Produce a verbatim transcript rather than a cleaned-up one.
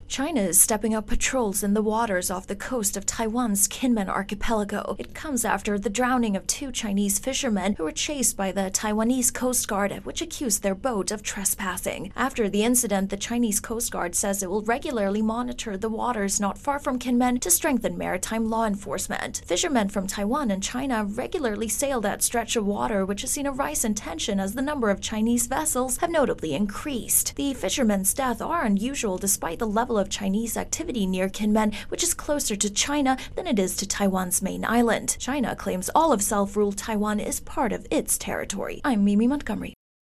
China is stepping up patrols in the waters off the coast of Taiwan's Kinmen archipelago. It comes after the drowning of two Chinese fishermen who were chased by the Taiwanese Coast Guard, which accused their boat of trespassing. After the incident, the Chinese Coast Guard says it will regularly monitor the waters not far from Kinmen to strengthen maritime law enforcement. Fishermen from Taiwan and China regularly sail that stretch of water, which has seen a rise in tension as the number of Chinese vessels have notably increased. The fishermen's deaths are unusual despite the level of Chinese activity near Kinmen, which is closer to China than it is to Taiwan's main island. China claims all of self-ruled Taiwan is part of its territory. I'm Mimi Montgomery.